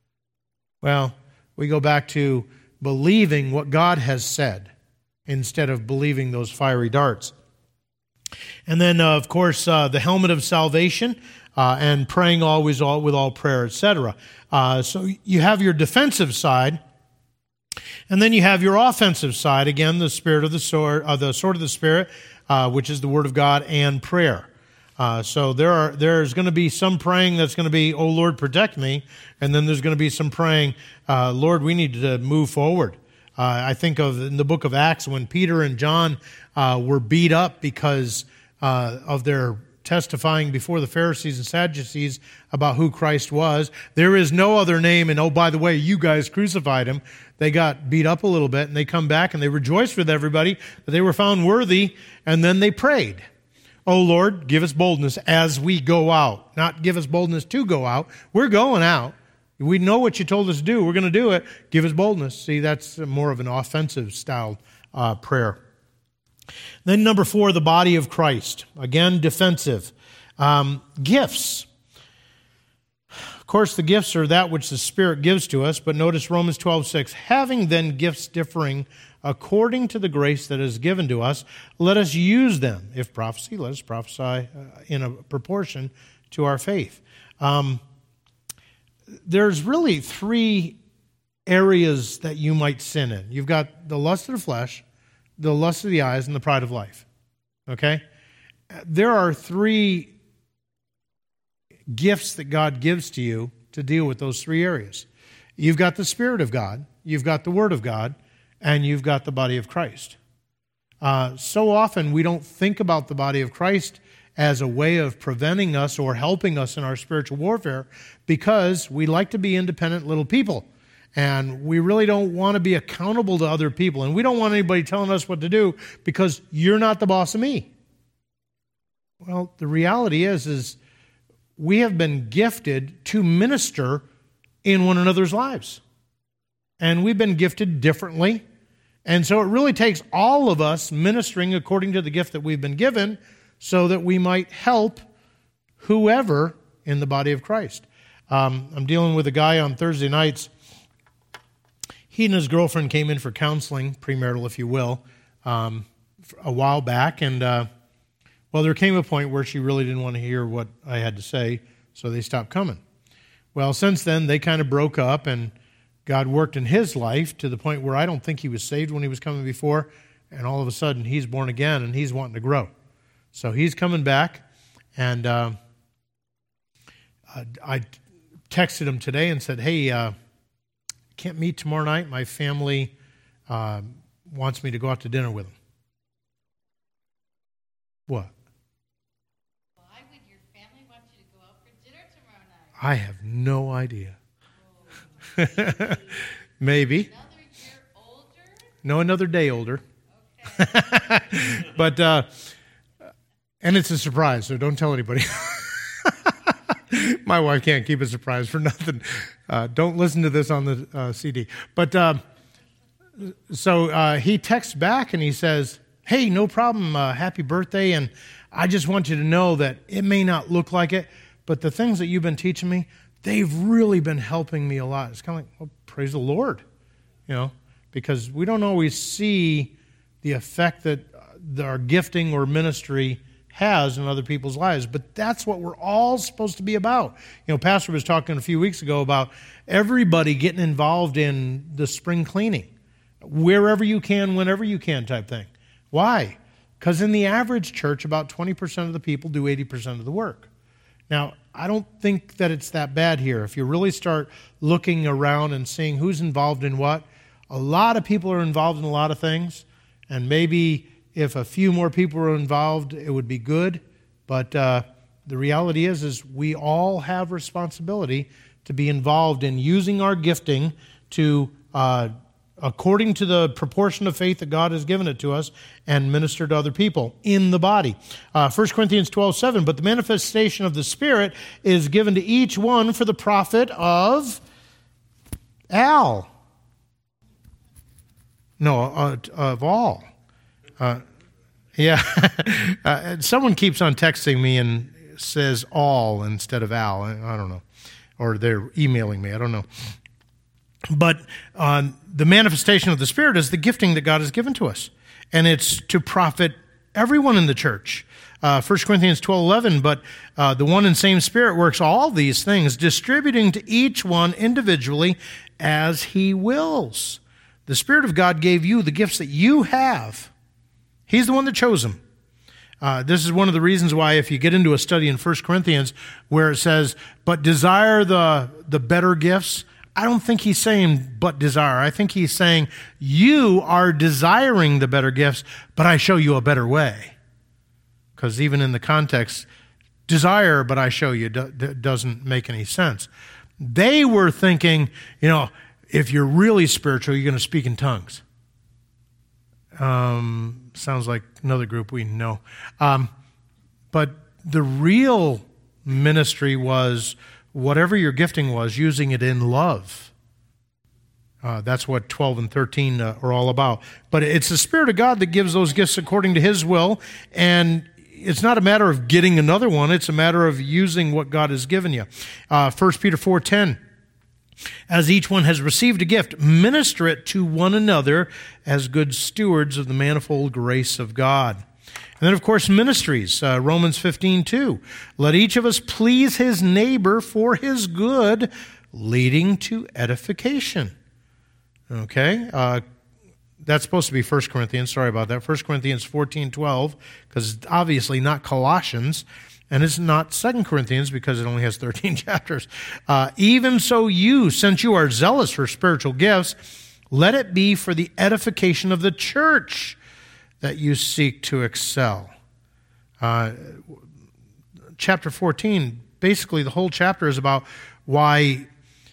Speaker 1: Well, we go back to believing what God has said instead of believing those fiery darts. And then, uh, of course, uh, the helmet of salvation uh, and praying always all, with all prayer, et cetera. Uh, so you have your defensive side. And then you have your offensive side, again, the spirit of the sword, uh, the sword of the Spirit, uh, which is the Word of God and prayer. Uh, so there are there's going to be some praying that's going to be, "Oh Lord, protect me," and then there's going to be some praying, uh, "Lord, we need to move forward." Uh, I think of in the book of Acts when Peter and John uh, were beat up because uh, of their testifying before the Pharisees and Sadducees about who Christ was. There is no other name, and oh, by the way, you guys crucified him. They got beat up a little bit, and they come back, and they rejoiced with everybody that they were found worthy, and then they prayed. Oh, Lord, give us boldness as we go out. Not give us boldness to go out. We're going out. We know what you told us to do. We're going to do it. Give us boldness. See, that's more of an offensive style uh, prayer. Then number four, the body of Christ. Again, defensive. Um, gifts. Of course, the gifts are that which the Spirit gives to us, but notice Romans twelve six. Having then gifts differing according to the grace that is given to us, let us use them. If prophecy, let us prophesy uh, in a proportion to our faith. Um, there's really three areas that you might sin in. You've got the lust of the flesh, the lust of the eyes, and the pride of life. Okay? There are three gifts that God gives to you to deal with those three areas. You've got the Spirit of God, you've got the Word of God, and you've got the body of Christ. Uh, so often we don't think about the body of Christ as a way of preventing us or helping us in our spiritual warfare because we like to be independent little people. And we really don't want to be accountable to other people. And we don't want anybody telling us what to do because you're not the boss of me. Well, the reality is, is we have been gifted to minister in one another's lives. And we've been gifted differently. And so it really takes all of us ministering according to the gift that we've been given so that we might help whoever in the body of Christ. Um, I'm dealing with a guy on Thursday nights. He and his girlfriend came in for counseling, premarital, if you will, um, a while back. And, uh, well, there came a point where she really didn't want to hear what I had to say, so they stopped coming. Well, since then, they kind of broke up, and God worked in his life to the point where I don't think he was saved when he was coming before, and all of a sudden, he's born again, and he's wanting to grow. So he's coming back, and uh, I texted him today and said, hey, uh, can't meet tomorrow night. My family uh, wants me to go out to dinner with them. What?
Speaker 2: Why would your family want you to go out for dinner tomorrow night?
Speaker 1: I have no idea. Oh. Maybe.
Speaker 2: Another year older?
Speaker 1: No, another day older.
Speaker 2: Okay.
Speaker 1: But, uh, and it's a surprise, so don't tell anybody. My wife can't keep a surprise for nothing. Uh, don't listen to this on the uh, C D. But uh, so uh, he texts back and he says, hey, no problem, uh, happy birthday, and I just want you to know that it may not look like it, but the things that you've been teaching me, they've really been helping me a lot. It's kind of like, well, praise the Lord, you know, because we don't always see the effect that our gifting or ministry has in other people's lives, but that's what we're all supposed to be about. You know, Pastor was talking a few weeks ago about everybody getting involved in the spring cleaning, wherever you can, whenever you can type thing. Why? Because in the average church, about twenty percent of the people do eighty percent of the work. Now, I don't think that it's that bad here. If you really start looking around and seeing who's involved in what, a lot of people are involved in a lot of things, and maybe if a few more people are involved, it would be good. But uh, the reality is, is we all have responsibility to be involved in using our gifting to, uh, according to the proportion of faith that God has given it to us, and minister to other people in the body. Uh, First Corinthians twelve seven, but the manifestation of the Spirit is given to each one for the profit of Al. No, uh, of all. Uh, yeah, uh, someone keeps on texting me and says all instead of Al. I, I don't know. Or they're emailing me. I don't know. But uh, the manifestation of the Spirit is the gifting that God has given to us. And it's to profit everyone in the church. Uh, First Corinthians twelve eleven, but uh, the one and same Spirit works all these things, distributing to each one individually as He wills. The Spirit of God gave you the gifts that you have. He's the one that chose them. Uh, this is one of the reasons why if you get into a study in First Corinthians where it says, but desire the, the better gifts, I don't think he's saying, but desire. I think he's saying, you are desiring the better gifts, but I show you a better way. Because even in the context, desire, but I show you, do, doesn't make any sense. They were thinking, you know, if you're really spiritual, you're going to speak in tongues. Um, sounds like another group we know. Um, but the real ministry was whatever your gifting was, using it in love. Uh, that's what twelve and thirteen uh, are all about. But it's the Spirit of God that gives those gifts according to His will, and it's not a matter of getting another one. It's a matter of using what God has given you. Uh, First Peter four ten. As each one has received a gift, minister it to one another as good stewards of the manifold grace of God. And then, of course, ministries. Uh, Romans fifteen two. Let each of us please his neighbor for his good, leading to edification. Okay? Uh, that's supposed to be First Corinthians. Sorry about that. First Corinthians fourteen twelve, because it's obviously not Colossians. And it's not Second Corinthians because it only has thirteen chapters. Uh, Even so you, since you are zealous for spiritual gifts, let it be for the edification of the church that you seek to excel. Uh, chapter fourteen, basically the whole chapter is about why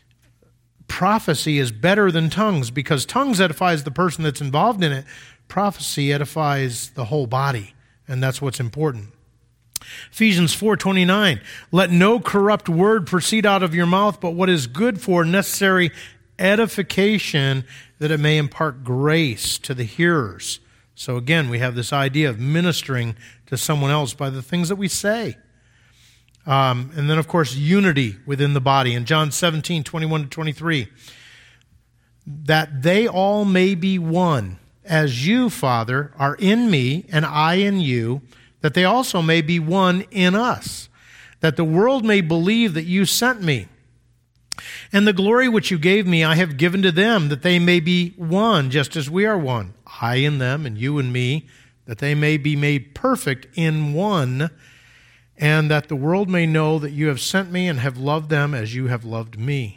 Speaker 1: prophecy is better than tongues, because tongues edifies the person that's involved in it. Prophecy edifies the whole body, and that's what's important. Ephesians four twenty-nine, let no corrupt word proceed out of your mouth, but what is good for necessary edification, that it may impart grace to the hearers. So again, we have this idea of ministering to someone else by the things that we say. Um, and then, of course, unity within the body. In John seventeen twenty-one to twenty-three, that they all may be one, as you, Father, are in me, and I in you, that they also may be one in us, that the world may believe that you sent me. And the glory which you gave me I have given to them, that they may be one, just as we are one, I in them and you in me, that they may be made perfect in one, and that the world may know that you have sent me and have loved them as you have loved me.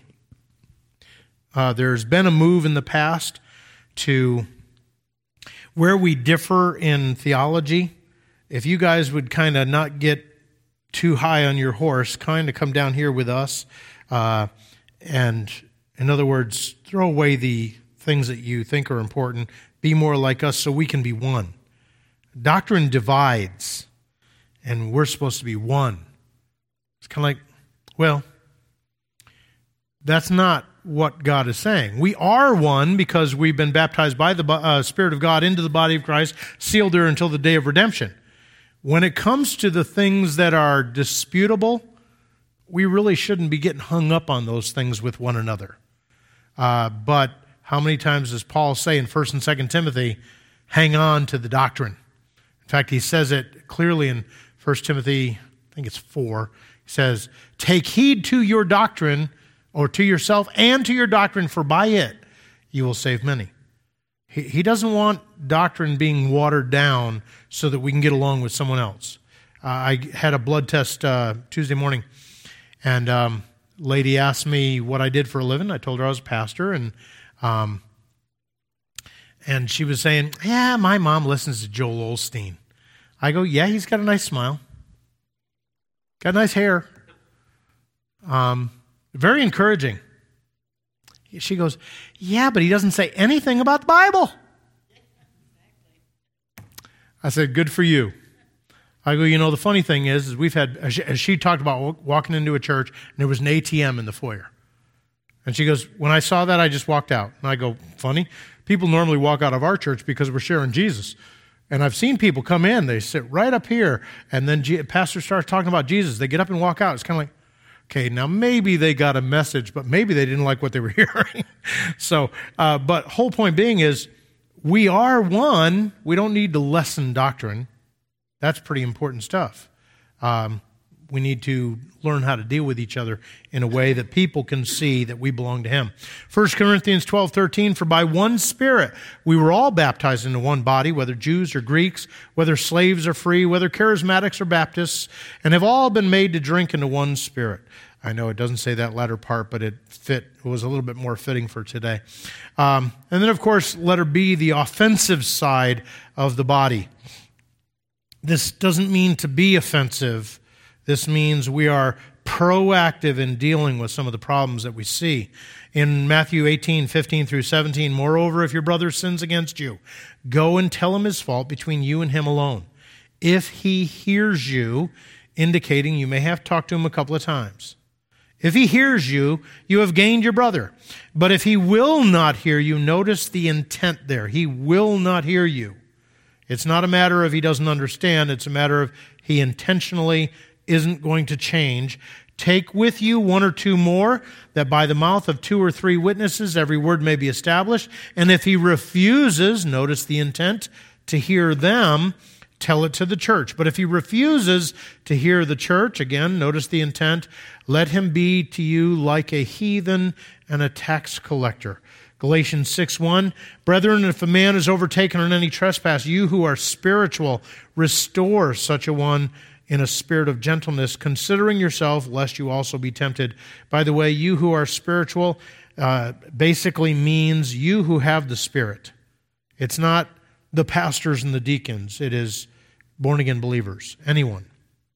Speaker 1: Uh, there's been a move in the past to where we differ in theology. If you guys would kind of not get too high on your horse, kind of come down here with us, uh, and in other words, throw away the things that you think are important, be more like us so we can be one. Doctrine divides, and we're supposed to be one. It's kind of like, well, that's not what God is saying. We are one because we've been baptized by the uh, Spirit of God into the body of Christ, sealed there until the day of redemption. When it comes to the things that are disputable, we really shouldn't be getting hung up on those things with one another. Uh, but how many times does Paul say in First and Second Timothy, hang on to the doctrine? In fact, he says it clearly in First Timothy, I think it's four. He says, take heed to your doctrine, or to yourself and to your doctrine, for by it you will save many. He, he doesn't want doctrine being watered down so that we can get along with someone else. Uh, I had a blood test uh, Tuesday morning, and um, lady asked me what I did for a living. I told her I was a pastor, and um, and she was saying, yeah, my mom listens to Joel Osteen. I go, yeah, he's got a nice smile. Got nice hair. Um, very encouraging. She goes, yeah, but he doesn't say anything about the Bible. I said, good for you. I go, you know, the funny thing is, is we've had, as she, as she talked about walking into a church, and there was an A T M in the foyer. And she goes, when I saw that, I just walked out. And I go, funny. People normally walk out of our church because we're sharing Jesus. And I've seen people come in, they sit right up here, and then G- pastor starts talking about Jesus. They get up and walk out. It's kind of like, okay, now maybe they got a message, but maybe they didn't like what they were hearing. so, uh, but whole point being is, we are one. We don't need to lessen doctrine. That's pretty important stuff. Um, we need to learn how to deal with each other in a way that people can see that we belong to Him. First Corinthians twelve thirteen, for by one Spirit we were all baptized into one body, whether Jews or Greeks, whether slaves or free, whether charismatics or Baptists, and have all been made to drink into one Spirit. I know it doesn't say that latter part, but it fit. It was a little bit more fitting for today. Um, and then, of course, letter B, the offensive side of the body. This doesn't mean to be offensive. This means we are proactive in dealing with some of the problems that we see. In Matthew eighteen, fifteen through seventeen, moreover, if your brother sins against you, go and tell him his fault between you and him alone. If he hears you, indicating you may have talked to him a couple of times. If he hears you, you have gained your brother. But if he will not hear you, notice the intent there. He will not hear you. It's not a matter of he doesn't understand. It's a matter of he intentionally isn't going to change. Take with you one or two more, that by the mouth of two or three witnesses every word may be established. And if he refuses, notice the intent, to hear them, tell it to the church. But if he refuses to hear the church, again, notice the intent, let him be to you like a heathen and a tax collector. Galatians six one, brethren, if a man is overtaken on any trespass, you who are spiritual, restore such a one in a spirit of gentleness, considering yourself, lest you also be tempted. By the way, you who are spiritual uh, basically means you who have the Spirit. It's not the pastors and the deacons. It is born-again believers, anyone.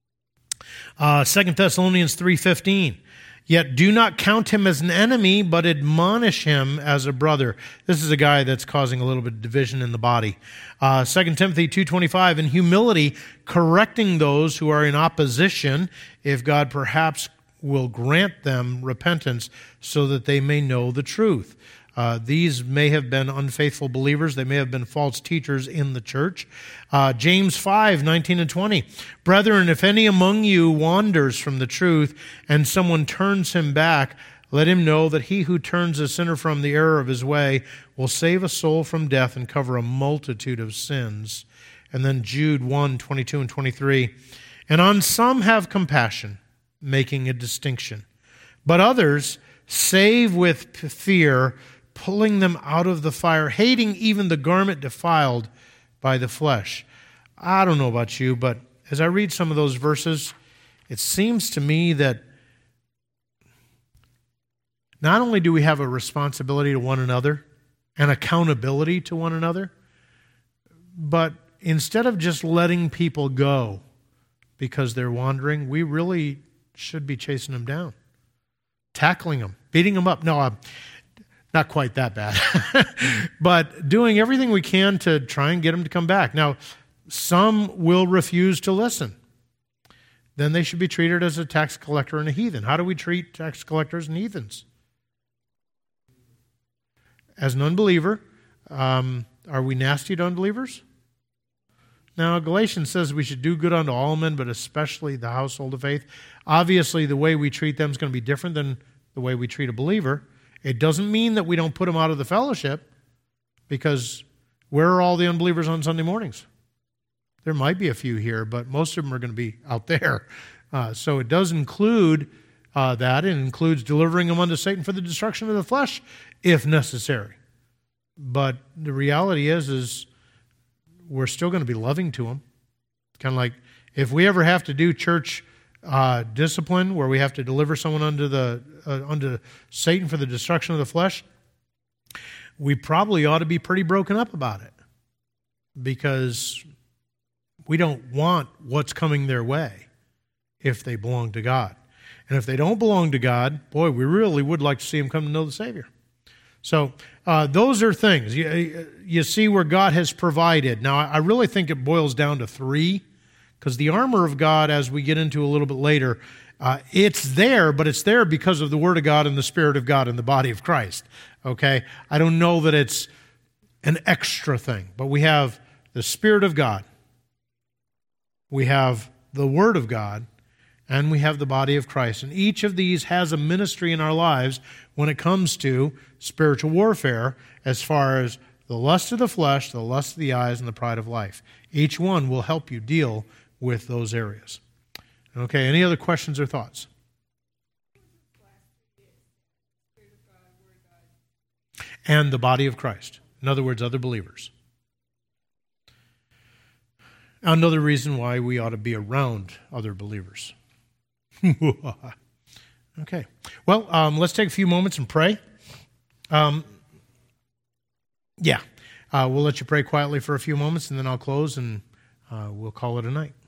Speaker 1: Uh, Second Thessalonians three fifteen, yet do not count him as an enemy, but admonish him as a brother. This is a guy that's causing a little bit of division in the body. Uh, Second Timothy two twenty-five, in humility, correcting those who are in opposition, if God perhaps will grant them repentance so that they may know the truth. Uh, these may have been unfaithful believers. They may have been false teachers in the church. Uh, James five nineteen and twenty. Brethren, if any among you wanders from the truth and someone turns him back, let him know that he who turns a sinner from the error of his way will save a soul from death and cover a multitude of sins. And then Jude one twenty-two and twenty-three. And on some have compassion, making a distinction. But others save with fear, pulling them out of the fire, hating even the garment defiled by the flesh. I don't know about you, but as I read some of those verses, it seems to me that not only do we have a responsibility to one another and accountability to one another, but instead of just letting people go because they're wandering, we really should be chasing them down, tackling them, beating them up. No, I'm not quite that bad, but doing everything we can to try and get them to come back. Now, some will refuse to listen. Then they should be treated as a tax collector and a heathen. How do we treat tax collectors and heathens? as an unbeliever, um, are we nasty to unbelievers? Now, Galatians says we should do good unto all men, but especially the household of faith. Obviously, the way we treat them is going to be different than the way we treat a believer. It doesn't mean that we don't put them out of the fellowship, because where are all the unbelievers on Sunday mornings? There might be a few here, but most of them are going to be out there. Uh, so it does include uh, that. It includes delivering them unto Satan for the destruction of the flesh, if necessary. But the reality is, is we're still going to be loving to them. Kind of like if we ever have to do church uh, discipline, where we have to deliver someone unto the uh, unto Satan for the destruction of the flesh, we probably ought to be pretty broken up about it, because we don't want what's coming their way if they belong to God. And if they don't belong to God, boy, we really would like to see them come to know the Savior. So uh, those are things. You, you see where God has provided. Now, I really think it boils down to three, because the armor of God, as we get into a little bit later, uh, it's there, but it's there because of the Word of God and the Spirit of God and the body of Christ. Okay? I don't know that it's an extra thing, but we have the Spirit of God, we have the Word of God, and we have the body of Christ. And each of these has a ministry in our lives when it comes to spiritual warfare, as far as the lust of the flesh, the lust of the eyes, and the pride of life. Each one will help you deal with those areas. Okay, any other questions or thoughts? And the body of Christ. In other words, other believers. Another reason why we ought to be around other believers. Okay. Well, um, let's take a few moments and pray. Um, yeah. Uh, we'll let you pray quietly for a few moments, and then I'll close, and uh, we'll call it a night.